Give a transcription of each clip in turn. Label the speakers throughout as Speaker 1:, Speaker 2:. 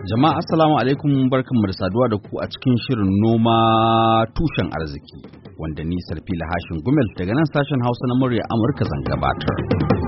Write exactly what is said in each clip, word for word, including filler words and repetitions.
Speaker 1: Jama'a assalamu alaikum barkanmu da saduwa da ku a cikin shirin noma tushen arziki wanda ni Sarfila Hashin Gumel daga nan sashen Hausa na murya Amurka zan gabatar.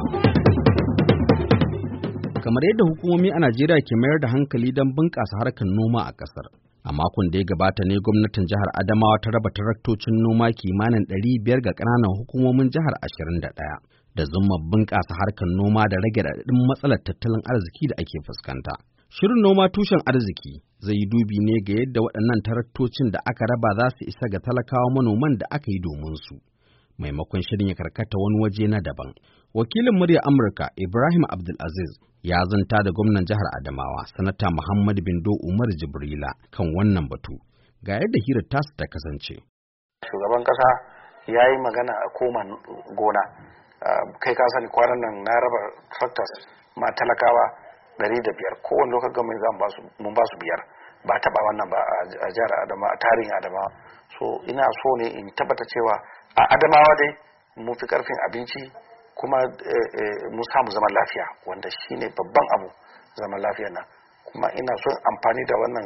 Speaker 1: Kamar yadda hukumomi a Najeriya ke mayar da hankali don bunƙasa harkar noma a ƙasar. A makon da ya gabata ne gwamnatin jihar Adamawa ta raba taraktocin noma kimanin ɗari biyar ga ƙananan hukumomin jihar ashirin da ɗaya da zuma bunƙasa harkar noma da rage raɗaɗin matsalar tattalin arziki da ake fuskanta. Shirin noma tushen arziki zai yi dubi ne ga yadda waɗannan taraktocin da aka raba za su isa ga talakawa manoman da aka yi domin su, maimakon shirin ya karkata wani waje na daban. Wakilin murya Amurka Ibrahim Abdulaziz ya zanta da gwamnan jihar Adamawa, Sanata Muhammad Bindo Umar Jibrila kan wannan batu. Ga yadda hirar tasu ta kasance.
Speaker 2: Shugaban ƙasa ya yi magana a koma gona. Kai ka sani kwanan nan na raba tractors ma talakawa ɗari da biyar, kowane lokacin gwamnati zan basu mun basu biyar, ba taɓa wannan ba a jihar Adamawa, a tarihin Adamawa. So ina so ne in tabbata cewa a Adamawa dai mun fi karfin abinci kuma mun samu zaman lafiya, wanda shine babban abu, zaman lafiya nan. Kuma ina son amfani da wannan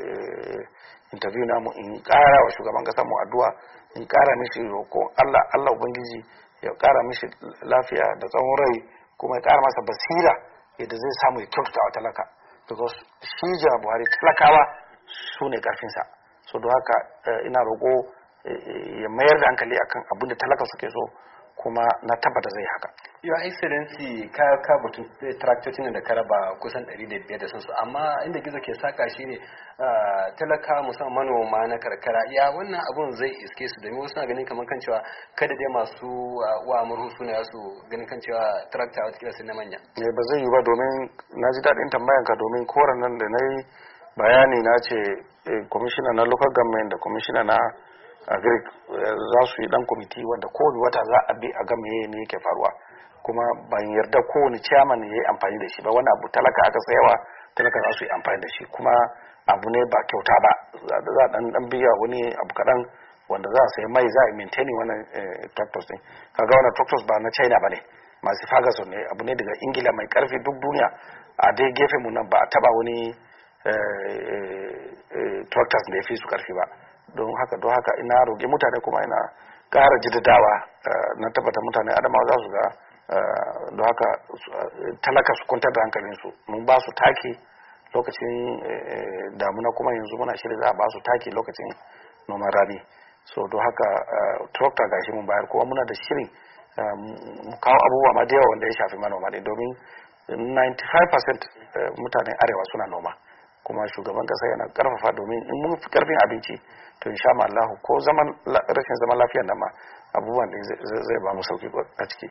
Speaker 2: interview namu in ƙara wa shugaban ƙasa mu addu'a, in ƙara mishi roƙo Allah Allah ubangiji ya ƙara mishi lafiya da tsawon rai, kuma ya ƙara masa basira yadda zai samu ya kyautata wa talaka, because shi jira Buhari talakawa su ne karfinsa. So don haka ina roƙo ya mayar da hankali akan abin da talaka suke so, kuma na tabbata zai haka.
Speaker 3: Your Excellency, ka ka batun traktocin da ka raba kusan ɗari da biyar da sun su, amma inda gizo ke saka shi ne talaka musamman manoma na karkara, ya wannan abun zai iske su, domin wasu na ganin kamar kan cewa kada dai masu wa murhu suna su ganin kan cewa trakta wata kila sun na manya.
Speaker 2: Eh ba zai yi ba, domin na ji daɗin tambayan ka, domin koran nan da na yi bayani na ce kwamishina na local government da kwamishina na agric za su yi dan kwamiti wanda kowane wata za a bi a ga meye ne yake faruwa, kuma ban yarda kowane chairman ya yi amfani da shi ba. wani abu talaka aka sayawa, talaka za su yi amfani da shi, kuma abu ne ba kyauta ba, za a dan dan biya wani abu kaɗan wanda za a sayi mai, za a maintaining wannan tractors din. Kaga wannan tractors ba na China ba ne, masu Ferguson ne, abu ne daga Ingila mai karfi duk duniya. A dai gefe mu nan ba a taba wani tractors da ya fi su karfi ba. don haka don haka ina roƙe mutane, kuma ina ƙara jiddadawa, na tabbata mutane Adamawa za su ga, don haka talaka su kwantar da hankalinsu. Mun ba su taki lokacin damuna, kuma yanzu muna shirya za a ba su taki lokacin noman rani. So don haka tractor gashi mun bayar, kuma muna da shirin mu kawo abubuwa ma da yawa wanda ya shafi manoma ne, domin ninety-five percent mutanen arewa suna noma, kuma shugaban kasa yana karfafa, domin in mun fi karfin abinci to insha Allah ko zaman rashin zaman lafiyar nan ma abubuwan da zai ba mu sauki a ciki.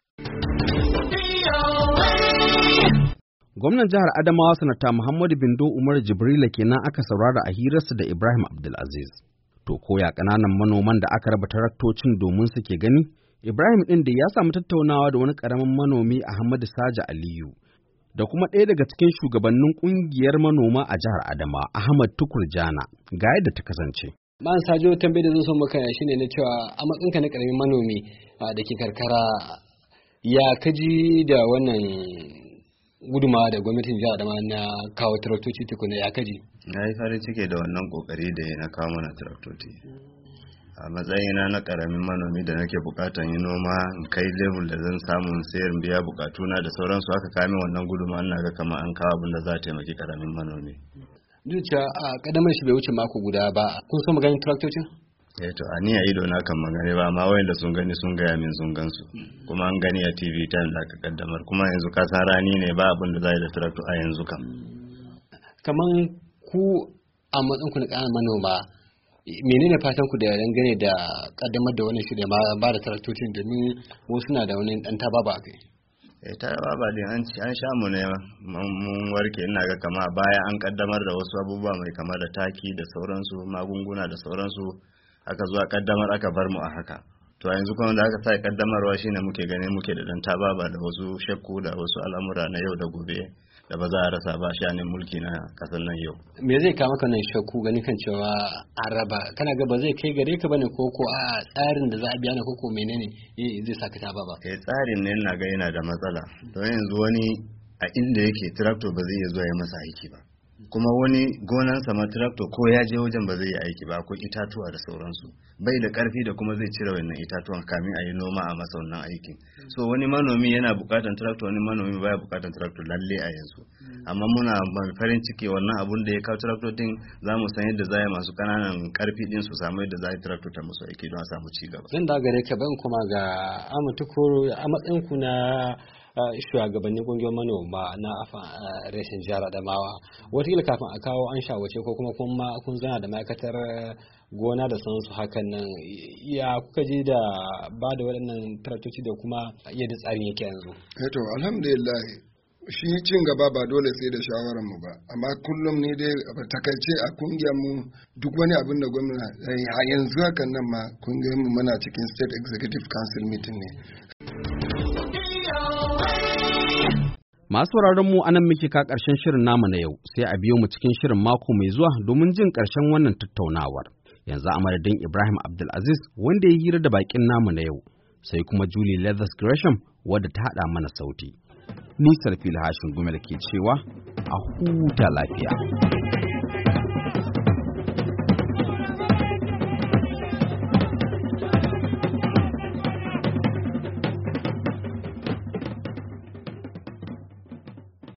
Speaker 1: Gwamnan jihar Adamawa Sanata Muhammadu Bindo Umar Jibrila kenan aka saurara a hirarsa da Ibrahim Abdulaziz. To koya ƙananan manoman da aka raba taraktocin domin su ke gani? Ibrahim ɗin da ya samu tattaunawa da wani ƙaramin manomi Ahmadu Saja Aliyu da kuma ɗaya daga cikin shugabannin ƙungiyar manoma a jihar Adamawa Ahmad Tukur Jana, ga yadda ta kasance.
Speaker 3: Ma'an Sajo, tambayar da zan so maka shine na cewa a matsayinka na ƙaramin manomi da ke karkara, ya kaji da wannan guduma da gwamnatin jihar Adamawa na kawo traktoci tukuna, ya kaji?
Speaker 4: Na yi farin ciki da wannan kokari da na kawo mana traktoci. A matsayina na karamin manomi da nake bukatan yi noma in kai level da zan samu sayar biya bukatuna da sauransu, aka kame wannan guduma, ina ga kamar an kawo abin da za ta taimaki karamin manomi.
Speaker 3: Duk cewa a kadamar shi bai wuce mako guda ba, kun so maganin traktocin?
Speaker 4: Eh to a ni a ido na kan magani ba, amma wayanda sun gani sun gaya min sun gansu, kuma an gani a T V time da aka kaddamar, kuma yanzu ka san rani ne ba abin da za yi da traktor a yanzu kam.
Speaker 3: Kaman ku a matsayin ku na ƙananan manoma, menene fatan ku da dangane da kaddamar da wannan shirya ma ba da traktocin, domin wasu na da wani dan tababa kai?
Speaker 4: Eh ta baba din an ci an sha mu ne mun warke. Ina ga kama baya an kaddamar da wasu abubuwa mai kama da taki da sauransu, magunguna da sauransu, aka zuwa kaddamar aka bar mu a haka. To yanzu kuma da aka sa kaddamarwa shine muke gane muke da dan tababa da wasu shakku da wasu al'amura na yau da gobe da ba za a rasa ba shanin mulki na kasar nan yau.
Speaker 3: Me zai kawo maka nan shakku ganin kan cewa an raba, kana ga ba zai kai gare ka bane, ko ko a tsarin da za a biya na, ko ko menene zai saka ta ba ba?
Speaker 4: Eh tsarin ne ina ga yana da matsala. Don yanzu wani a inda yake tractor ba zai iya zuwa ya masa aiki ba. kuma wani gonansa ma tractor ko ya je wajen ba zai yi aiki ba, akwai itatuwa da sauransu, bai da karfi da kuma zai cire wannan itatuwan kamin a yi noma a masa wannan aikin. So wani manomi yana bukatan tractor, wani manomi baya bukatan tractor lalle a yanzu. Amma muna farin ciki wannan abun da ya kawo tractor din, za mu san yadda za a yi masu kananan karfi din su samu yadda za a yi tractor ta musu aiki don a samu ci gaba.
Speaker 3: Zan da gare ka ban kuma ga Ahmad Tukur a matsayin ku na shugabannin kungiyoyin manoma na reshen jihar Adamawa, watakila kafin a kawo an shawarce ko kuma kuma kun zana da ma'aikatar gona da sansu hakan nan, ya kuka ji da ba da waɗannan taraktoci da kuma yadda tsarin yake yanzu?
Speaker 5: Eto alhamdulillah, shi cin gaba ba dole sai da shawarar mu ba, amma kullum ne dai takaice a kungiyar mu duk wani abin da gwamnati a yanzu hakan nan ma kungiyar mu muna cikin state executive council meeting ne.
Speaker 1: Masu mu anan muke ka ƙarshen shirin namu na yau, sai a biyo mu cikin shirin mako mai zuwa domin jin ƙarshen wannan tattaunawar. Yanzu a madadin Ibrahim Abdulaziz wanda ya hira da bakin namu na yau, sai kuma Julie Leathers Gresham wadda ta haɗa mana sauti. Ni Sarfil Hashin Gumel ke cewa a huta lafiya.